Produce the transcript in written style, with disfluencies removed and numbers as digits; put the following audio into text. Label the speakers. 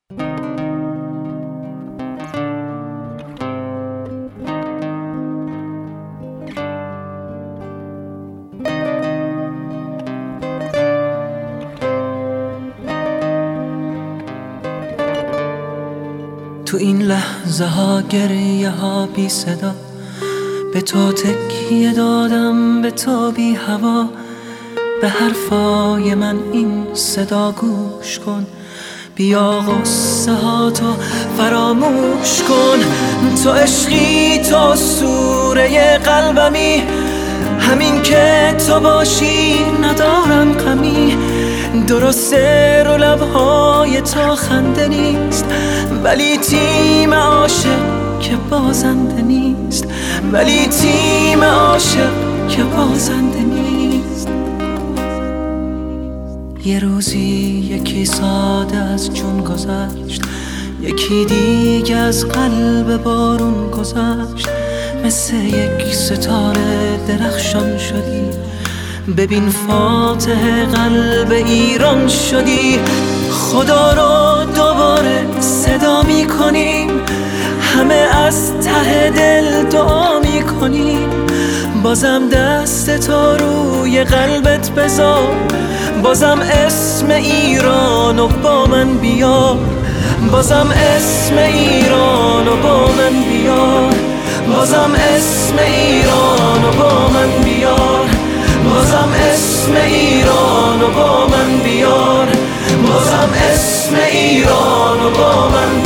Speaker 1: تو این لحظه ها گریه ها بی صدا، به تو تکیه دادم، به تو بی هوا. به حرفای من این صدا گوش کن، بیا غصه ها تو فراموش کن. تو عشقی، تو سوره قلبمی، همین که تو باشی ندارم غمی. درسته رو لبهای تو خنده نیست، ولی تیم عاشق که بازنده نیست، ولی تیم عاشق که بازنده نیست. یه روزی یکی ساده از جون گذشت، یکی دیگه از قلب بارون گذشت. مثل یک ستاره درخشان شدی، ببین فاتح قلب ایران شدی. خدا رو دوباره صدا می کنیم، همه از ته دل دعا می کنیم. بازم دست تو روی قلبت بذار، بازم اسم ایرانو با من بیار، بازم اسم ایرانو با من بیار، بازم اسم ایرانو با من بیار، بازم اسم ایرانو با من بیار، بازم اسم ایرانو با من بیار.